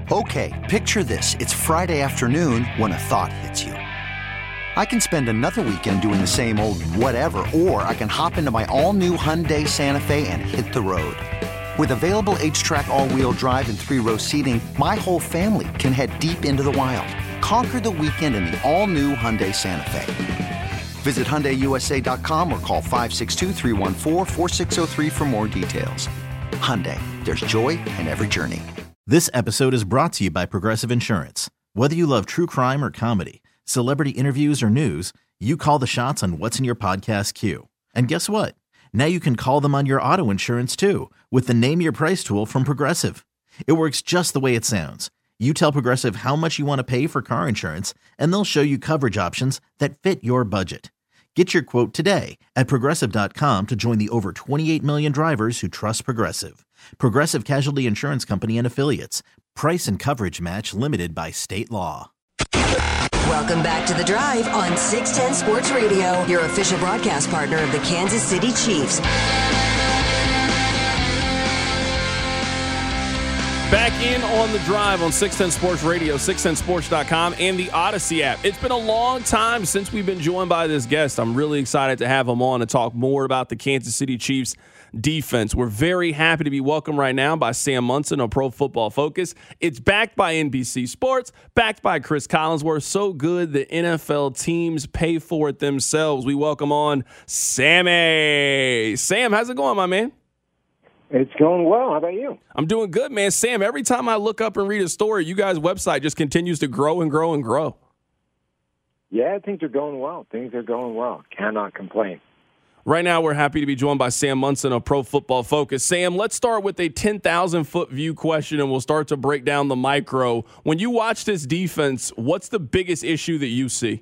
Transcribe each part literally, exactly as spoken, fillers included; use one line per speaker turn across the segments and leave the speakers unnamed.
Okay, picture this. It's Friday afternoon when a thought hits you. I can spend another weekend doing the same old whatever, or I can hop into my all-new Hyundai Santa Fe and hit the road. With available H-Track all-wheel drive and three-row seating, my whole family can head deep into the wild. Conquer the weekend in the all-new Hyundai Santa Fe. Visit Hyundai U S A dot com or call five six two, three one four, four six zero three for more details. Hyundai, there's joy in every journey.
This episode is brought to you by Progressive Insurance. Whether you love true crime or comedy, celebrity interviews or news, you call the shots on what's in your podcast queue. And guess what? Now you can call them on your auto insurance too with the Name Your Price tool from Progressive. It works just the way it sounds. You tell Progressive how much you want to pay for car insurance, and they'll show you coverage options that fit your budget. Get your quote today at Progressive dot com to join the over twenty-eight million drivers who trust Progressive. Progressive Casualty Insurance Company and Affiliates. Price and coverage match limited by state law.
Welcome back to The Drive on six ten Sports Radio, your official broadcast partner of the Kansas City Chiefs.
Back in on The Drive on six ten Sports Radio, six ten sports dot com, and the Odyssey app. It's been a long time since we've been joined by this guest. I'm really excited to have him on to talk more about the Kansas City Chiefs defense. We're very happy to be welcomed right now by Sam Monson of Pro Football Focus. It's backed by N B C Sports, backed by Chris Collinsworth. So good the N F L teams pay for it themselves. We welcome on Sammy. Sam, how's it going, my man?
It's going well. How about you?
I'm doing good, man. Sam, every time I look up and read a story, you guys' website just continues to grow and grow and grow.
Yeah, things are going well. Things are going well. Cannot complain.
Right now, we're happy to be joined by Sam Monson of Pro Football Focus. Sam, let's start with a ten thousand foot view question, and we'll start to break down the micro. When you watch this defense, what's the biggest issue that you see?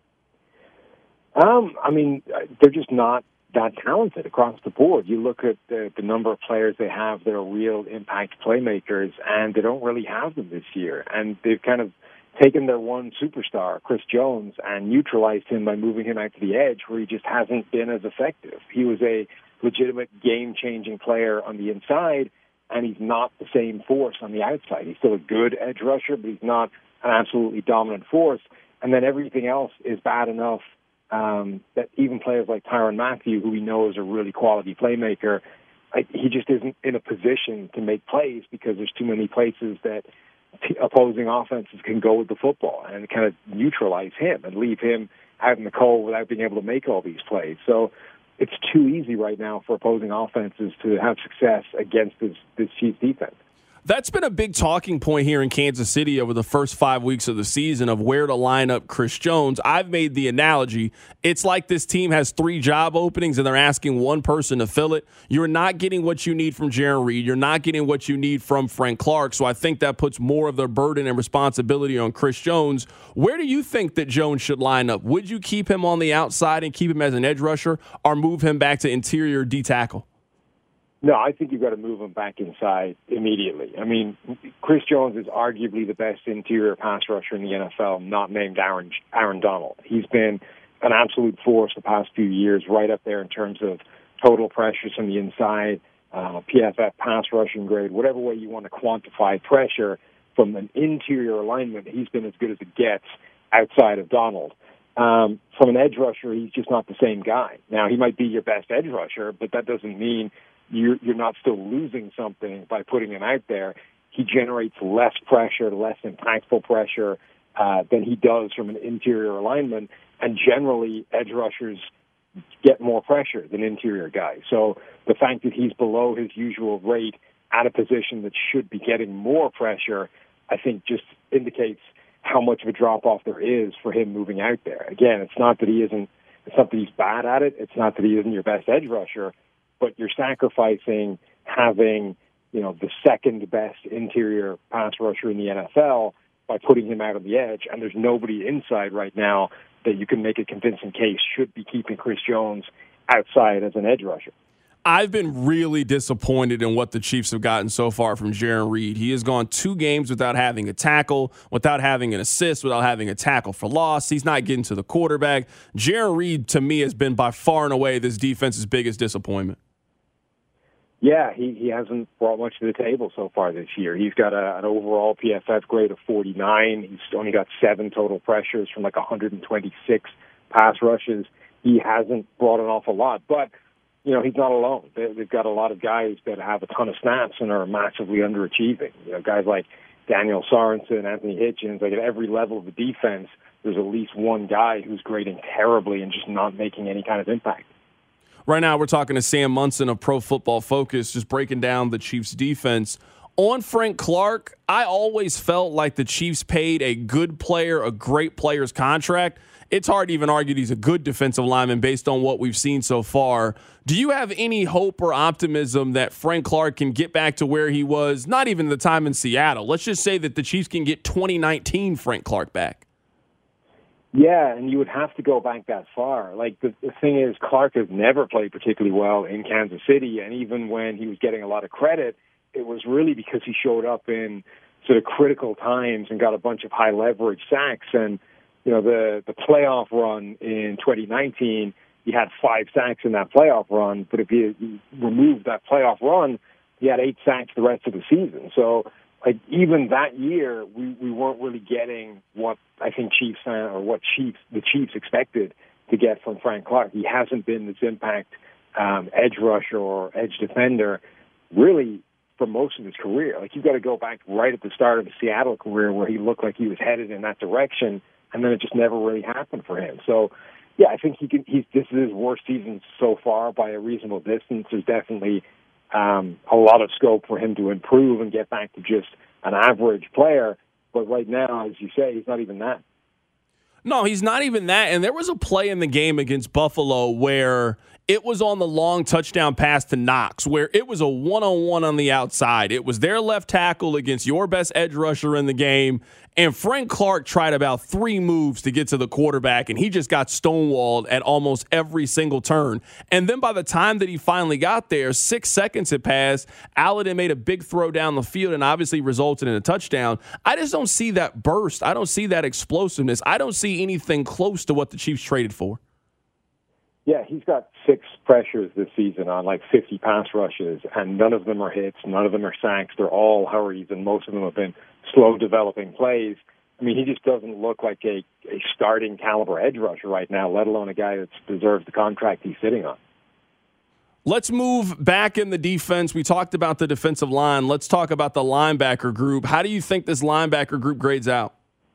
Um, I mean, they're just not that talented across the board. You look at the, the number of players they have that are real impact playmakers, and they don't really have them this year. And they've kind of taken their one superstar, Chris Jones, and neutralized him by moving him out to the edge where he just hasn't been as effective. He was a legitimate game-changing player on the inside, and he's not the same force on the outside. He's still a good edge rusher, but he's not an absolutely dominant force. And then everything else is bad enough um, that even players like Tyrann Mathieu, who we know is a really quality playmaker, I, he just isn't in a position to make plays because there's too many places that opposing offenses can go with the football and kind of neutralize him and leave him out in the cold without being able to make all these plays. So it's too easy right now for opposing offenses to have success against this, this Chiefs defense.
That's been a big talking point here in Kansas City over the first five weeks of the season of where to line up Chris Jones. I've made the analogy. It's like this team has three job openings and they're asking one person to fill it. You're not getting what you need from Jarran Reed. You're not getting what you need from Frank Clark. So I think that puts more of the burden and responsibility on Chris Jones. Where do you think that Jones should line up? Would you keep him on the outside and keep him as an edge rusher or move him back to interior D tackle?
No, I think you've got to move him back inside immediately. I mean, Chris Jones is arguably the best interior pass rusher in the N F L, not named Aaron, Aaron Donald. He's been an absolute force the past few years, right up there in terms of total pressures from the inside, uh, P F F pass rushing grade, whatever way you want to quantify pressure from an interior alignment, he's been as good as it gets outside of Donald. Um, from an edge rusher, he's just not the same guy. Now, he might be your best edge rusher, but that doesn't mean You're, you're not still losing something by putting him out there. He generates less pressure, less impactful pressure uh, than he does from an interior alignment, and generally edge rushers get more pressure than interior guys. So the fact that he's below his usual rate at a position that should be getting more pressure, I think just indicates how much of a drop-off there is for him moving out there. Again, it's not that he isn't, it's not that he's bad at it, it's not that he isn't your best edge rusher, but you're sacrificing having, you know, the second best interior pass rusher in the N F L by putting him out on the edge, and there's nobody inside right now that you can make a convincing case should be keeping Chris Jones outside as an edge rusher.
I've been really disappointed in what the Chiefs have gotten so far from Jarran Reed. He has gone two games without having a tackle, without having an assist, without having a tackle for loss. He's not getting to the quarterback. Jarran Reed, to me, has been by far and away this defense's biggest disappointment.
Yeah, he, he hasn't brought much to the table so far this year. He's got a, an overall P F F grade of forty-nine. He's only got seven total pressures from like one hundred twenty-six pass rushes. He hasn't brought an awful lot, but you know, he's not alone. They, they've got a lot of guys that have a ton of snaps and are massively underachieving. You know, guys like Daniel Sorensen, Anthony Hitchens, like at every level of the defense, there's at least one guy who's grading terribly and just not making any kind of impact.
Right now, we're talking to Sam Monson of Pro Football Focus, just breaking down the Chiefs' defense. On Frank Clark, I always felt like the Chiefs paid a good player, a great player's contract. It's hard to even argue he's a good defensive lineman based on what we've seen so far. Do you have any hope or optimism that Frank Clark can get back to where he was, not even the time in Seattle? Let's just say that the Chiefs can get twenty nineteen Frank Clark back.
Yeah, and you would have to go back that far. Like, the, the thing is, Clark has never played particularly well in Kansas City, and even when he was getting a lot of credit, it was really because he showed up in sort of critical times and got a bunch of high-leverage sacks. And, you know, the, the playoff run in twenty nineteen, he had five sacks in that playoff run, but if you removed that playoff run, he had eight sacks the rest of the season. So, like, even that year, we, we weren't really getting what I think Chiefs fan or what Chiefs the Chiefs expected to get from Frank Clark. He hasn't been this impact um, edge rusher or edge defender really for most of his career. Like, you've got to go back right at the start of his Seattle career where he looked like he was headed in that direction, and then it just never really happened for him. So, yeah, I think he can. He's this is his worst season so far by a reasonable distance. There's definitely um, a lot of scope for him to improve and get back to just an average player. But right now, as you say, he's not even that.
No, he's not even that. And there was a play in the game against Buffalo where it was on the long touchdown pass to Knox, where it was a one-on-one on the outside. It was their left tackle against your best edge rusher in the game, and Frank Clark tried about three moves to get to the quarterback, and he just got stonewalled at almost every single turn. And then by the time that he finally got there, six seconds had passed. Allen made a big throw down the field and obviously resulted in a touchdown. I just don't see that burst. I don't see that explosiveness. I don't see anything close to what the Chiefs traded for.
Yeah, he's got six pressures this season on like fifty pass rushes, and none of them are hits, none of them are sacks. They're all hurries, and most of them have been slow developing plays. I mean, he just doesn't look like a, a starting caliber edge rusher right now, let alone a guy that deserves the contract he's sitting on.
Let's move back in the defense. We talked about the defensive line. Let's talk about the linebacker group. How do you think this linebacker group grades out?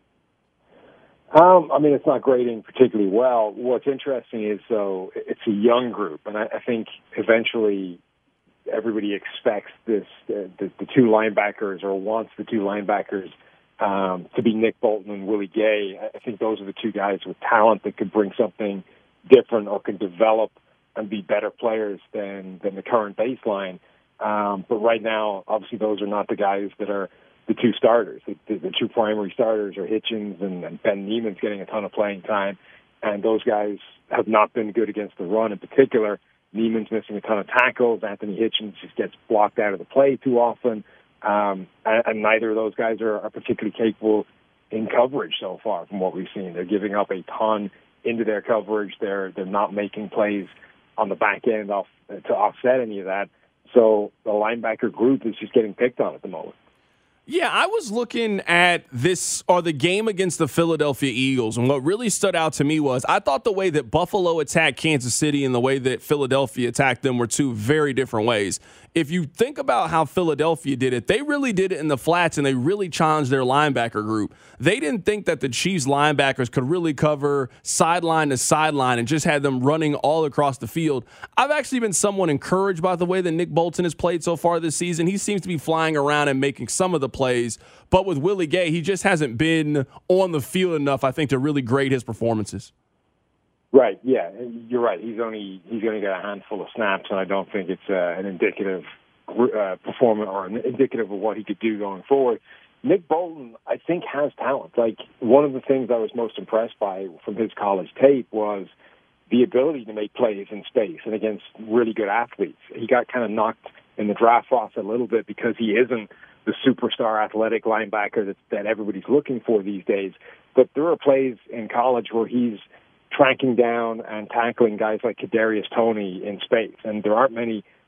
Um, I mean, it's not grading particularly well. What's interesting is, though, it's a young group, and I, I think eventually everybody expects this uh, the, the two linebackers or wants the two linebackers um, to be Nick Bolton and Willie Gay. I think those are the two guys with talent that could bring something different or can develop and be better players than, than the current baseline. Um, but right now, obviously, those are not the guys that are the two starters. The, the, the two primary starters are Hitchens and, and Ben Neiman's getting a ton of playing time, and those guys have not been good against the run in particular. Neiman's missing a ton of tackles. Anthony Hitchens just gets blocked out of the play too often, um, and, and neither of those guys are, are particularly capable in coverage so far from what we've seen. They're giving up a ton into their coverage. They're they're not making plays on the back end off, to offset any of that. So the linebacker group is just getting picked on at the moment.
Yeah, I was looking at this or the game against the Philadelphia Eagles, and what really stood out to me was I thought the way that Buffalo attacked Kansas City and the way that Philadelphia attacked them were two very different ways. If you think about how Philadelphia did it, they really did it in the flats, and they really challenged their linebacker group. They didn't think that the Chiefs linebackers could really cover sideline to sideline and just had them running all across the field. I've actually been somewhat encouraged by the way that Nick Bolton has played so far this season. He seems to be flying around and making some of the plays, but with Willie Gay, he just hasn't been on the field enough, I think, to really grade his performances.
Right, yeah, you're right. He's only he's going to get a handful of snaps, and I don't think it's uh, an indicative uh, performance or an indicative of what he could do going forward. Nick Bolton, I think, has talent. Like, one of the things I was most impressed by from his college tape was the ability to make plays in space and against really good athletes. He got kind of knocked in the draft off a little bit because he isn't the superstar athletic linebacker that, that everybody's looking for these days. But there are plays in college where he's tracking down and tackling guys like Kadarius Toney in space. And there aren't many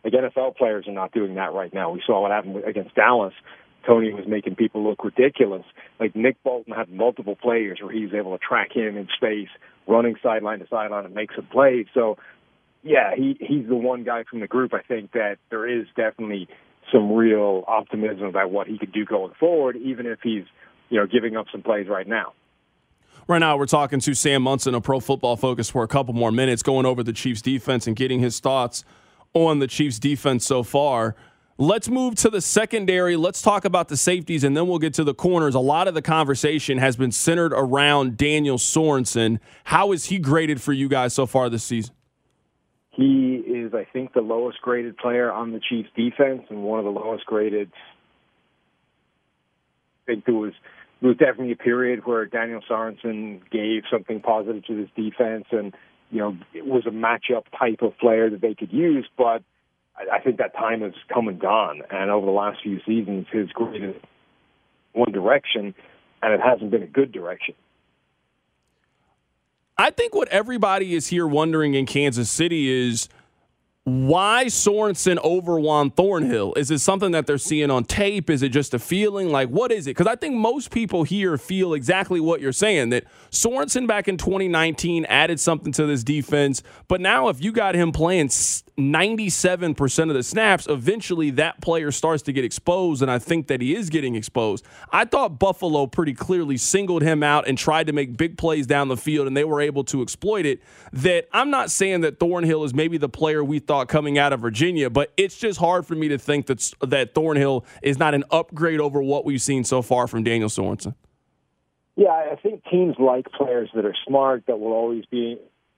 Like N F L players are not doing that right now. We saw what happened against Dallas. Tony was making people look ridiculous. Like Nick Bolton had multiple players where he was able to track him in space, running sideline to sideline and make some plays. So, yeah, he, he's the one guy from the group, I think, that there is definitely some real optimism about what he could do going forward, even if he's, you know, giving up some plays right now.
Right now, we're talking to Sam Monson of Pro Football Focus for a couple more minutes, going over the Chiefs' defense and getting his thoughts on the Chiefs' defense so far. Let's move to the secondary. Let's talk about the safeties, and then we'll get to the corners. A lot of the conversation has been centered around Daniel Sorensen. How is he graded for you guys so far this season?
He is, I think, the lowest graded player on the Chiefs' defense and one of the lowest graded. I think there was, there was definitely a period where Daniel Sorensen gave something positive to this defense, and you know it was a matchup type of player that they could use, but I think that time has come and gone, and over the last few seasons, his grade is one direction, and it hasn't been a good direction.
I think what everybody is here wondering in Kansas City is why Sorensen over Juan Thornhill? Is it something that they're seeing on tape? Is it just a feeling? Like, what is it? Because I think most people here feel exactly what you're saying, that Sorensen back in twenty nineteen added something to this defense, but now if you got him playing ninety-seven percent of the snaps, eventually that player starts to get exposed, and I think that he is getting exposed. I thought Buffalo pretty clearly singled him out and tried to make big plays down the field, and they were able to exploit it. That I'm not saying that Thornhill is maybe the player we thought coming out of Virginia, but it's just hard for me to think that, that Thornhill is not an upgrade over what we've seen so far from Daniel Sorensen.
Yeah, I think teams like players that are smart, that will always be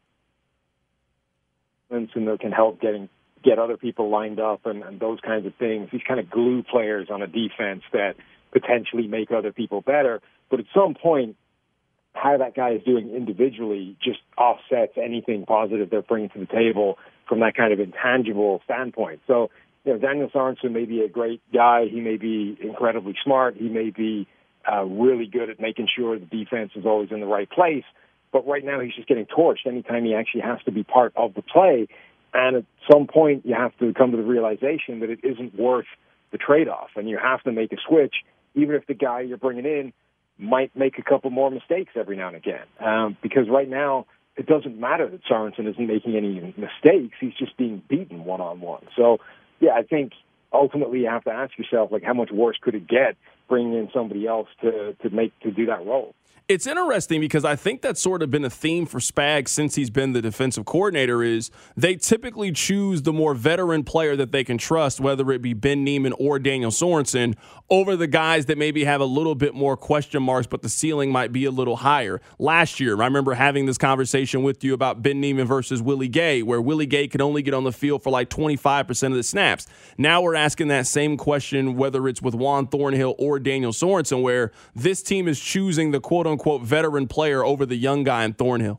and that can help getting get other people lined up and, and those kinds of things. These kind of glue players on a defense that potentially make other people better. But at some point, how that guy is doing individually just offsets anything positive they're bringing to the table from that kind of intangible standpoint. So, you know, Daniel Sorensen may be a great guy. He may be incredibly smart. He may be uh, really good at making sure the defense is always in the right place. But right now he's just getting torched anytime he actually has to be part of the play. And at some point you have to come to the realization that it isn't worth the trade-off. And you have to make a switch, even if the guy you're bringing in might make a couple more mistakes every now and again. Um, because right now it doesn't matter that Sorensen isn't making any mistakes. He's just being beaten one-on-one. So, yeah, I think ultimately you have to ask yourself, like, how much worse could it get bringing in somebody else to, to make to do that role?
It's interesting because I think that's sort of been a theme for Spags since he's been the defensive coordinator is they typically choose the more veteran player that they can trust, whether it be Ben Niemann or Daniel Sorensen, over the guys that maybe have a little bit more question marks, but the ceiling might be a little higher. Last year, I remember having this conversation with you about Ben Niemann versus Willie Gay, where Willie Gay could only get on the field for like twenty-five percent of the snaps. Now we're asking that same question, whether it's with Juan Thornhill or Daniel Sorensen, where this team is choosing the quote-unquote quote veteran player over the young guy in Thornhill.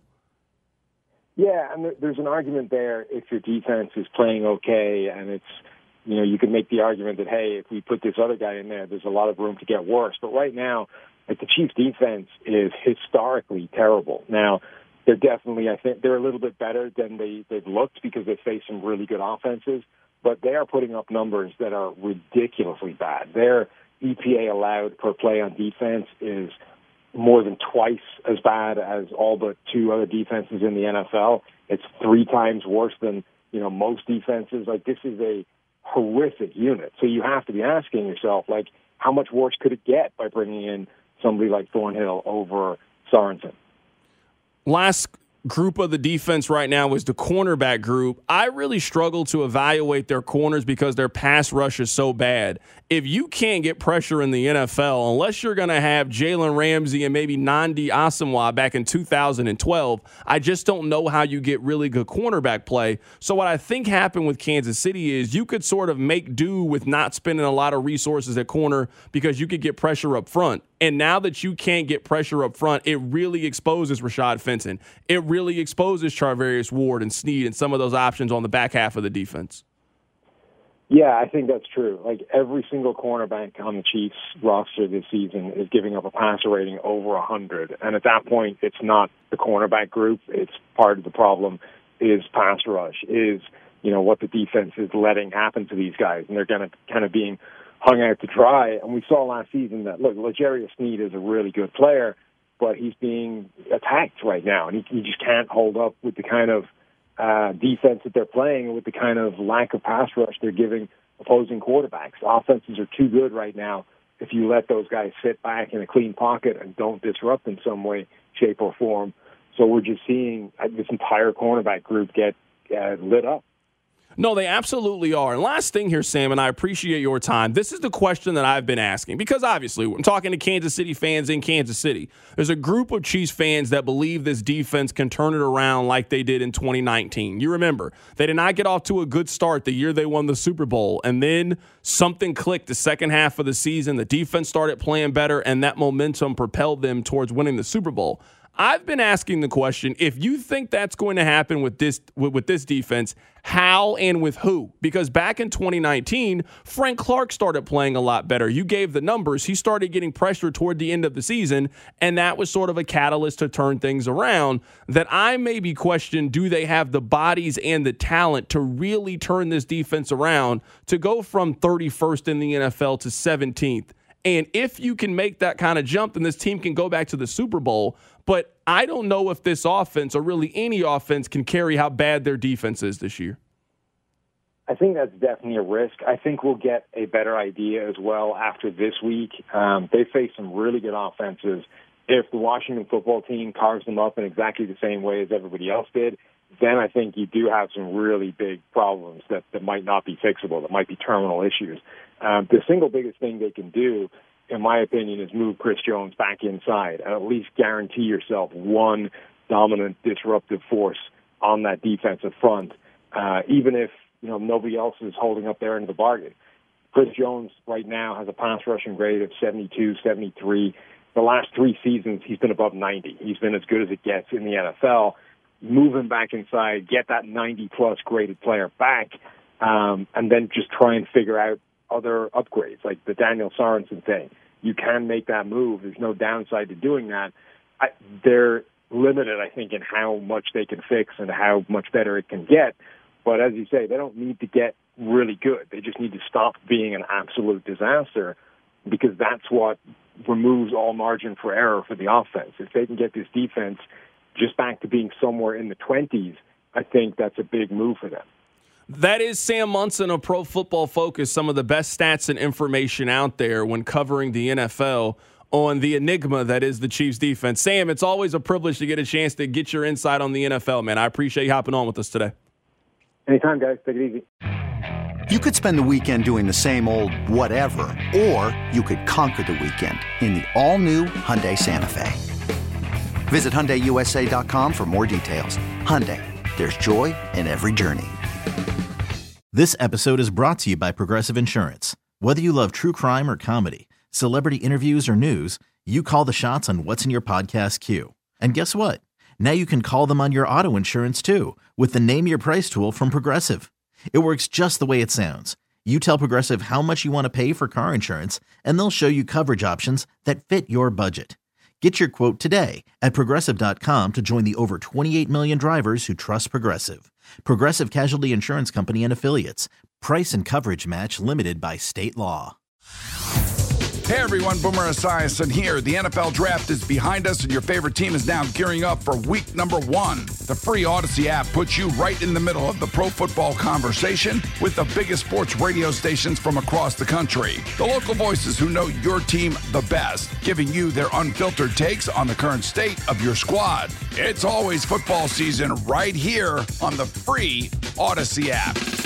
Yeah, and there's an argument there if your defense is playing okay, and it's, you know, you can make the argument that, hey, if we put this other guy in there, there's a lot of room to get worse. But right now, like, the Chiefs' defense is historically terrible. Now, they're definitely, I think, they're a little bit better than they, they've looked because they face some really good offenses, but they are putting up numbers that are ridiculously bad. Their E P A allowed per play on defense is more than twice as bad as all but two other defenses in the N F L. It's three times worse than, you know, most defenses. Like, this is a horrific unit. So you have to be asking yourself, like, how much worse could it get by bringing in somebody like Thornhill over Sorensen?
Last group of the defense right now is the cornerback group. I really struggle to evaluate their corners because their pass rush is so bad. If you can't get pressure in the N F L, unless you're going to have Jalen Ramsey and maybe Nnamdi Asomugha back in two thousand twelve, I just don't know how you get really good cornerback play. So what I think happened with Kansas City is you could sort of make do with not spending a lot of resources at corner because you could get pressure up front. And now that you can't get pressure up front, it really exposes Rashad Fenton. It really exposes Charvarius Ward and Snead and some of those options on the back half of the defense.
Yeah, I think that's true. Like, every single cornerback on the Chiefs roster this season is giving up a passer rating over one hundred. And at that point, it's not the cornerback group. It's part of the problem is pass rush, is, you you know, what the defense is letting happen to these guys, and they're going to kind of being hung out to dry. And we saw last season that, look, L'Jarius Sneed is a really good player, but he's being attacked right now, and he, he just can't hold up with the kind of uh, defense that they're playing and with the kind of lack of pass rush they're giving opposing quarterbacks. Offenses are too good right now if you let those guys sit back in a clean pocket and don't disrupt in some way, shape, or form. So we're just seeing this entire cornerback group get uh, lit up.
No, they absolutely are. And last thing here, Sam, and I appreciate your time. This is the question that I've been asking because obviously I'm talking to Kansas City fans in Kansas City. There's a group of Chiefs fans that believe this defense can turn it around like they did in twenty nineteen. You remember, they did not get off to a good start the year they won the Super Bowl, and then something clicked the second half of the season. The defense started playing better, and that momentum propelled them towards winning the Super Bowl. I've been asking the question, if you think that's going to happen with this with, with this defense, how and with who? Because back in twenty nineteen, Frank Clark started playing a lot better. You gave the numbers. He started getting pressure toward the end of the season, and that was sort of a catalyst to turn things around. That I maybe question, do they have the bodies and the talent to really turn this defense around to go from thirty-first in the N F L to seventeenth? And if you can make that kind of jump, then this team can go back to the Super Bowl. But I don't know if this offense, or really any offense, can carry how bad their defense is this year.
I think that's definitely a risk. I think we'll get a better idea as well after this week. Um, they face some really good offenses. If the Washington football team carves them up in exactly the same way as everybody else did, then I think you do have some really big problems that, that might not be fixable, that might be terminal issues. Um, the single biggest thing they can do, in my opinion, is move Chris Jones back inside and at least guarantee yourself one dominant, disruptive force on that defensive front, uh, even if you know nobody else is holding up their end of the bargain. Chris Jones right now has a pass rushing grade of seventy-two, seventy-three. The last three seasons, he's been above ninety. He's been as good as it gets in the N F L. Move him back inside, get that ninety-plus graded player back, um, and then just try and figure out other upgrades, like the Daniel Sorensen thing. You can make that move. There's no downside to doing that. I, they're limited, I think, in how much they can fix and how much better it can get. But as you say, they don't need to get really good. They just need to stop being an absolute disaster, because that's what removes all margin for error for the offense. If they can get this defense just back to being somewhere in the twenties, I think that's a big move for them.
That is Sam Monson of Pro Football Focus, some of the best stats and information out there when covering the N F L on the enigma that is the Chiefs defense. Sam, it's always a privilege to get a chance to get your insight on the N F L, man. I appreciate you hopping on with us today.
Anytime, guys. Take it easy.
You could spend the weekend doing the same old whatever, or you could conquer the weekend in the all-new Hyundai Santa Fe. Visit Hyundai U S A dot com for more details. Hyundai, there's joy in every journey.
This episode is brought to you by Progressive Insurance. Whether you love true crime or comedy, celebrity interviews or news, you call the shots on what's in your podcast queue. And guess what? Now you can call them on your auto insurance too, with the Name Your Price tool from Progressive. It works just the way it sounds. You tell Progressive how much you want to pay for car insurance, and they'll show you coverage options that fit your budget. Get your quote today at Progressive dot com to join the over twenty-eight million drivers who trust Progressive. Progressive Casualty Insurance Company and Affiliates. Price and coverage match limited by state law.
Hey everyone, Boomer Esiason here. The N F L Draft is behind us and your favorite team is now gearing up for week number one. The free Odyssey app puts you right in the middle of the pro football conversation with the biggest sports radio stations from across the country. The local voices who know your team the best, giving you their unfiltered takes on the current state of your squad. It's always football season right here on the free Odyssey app.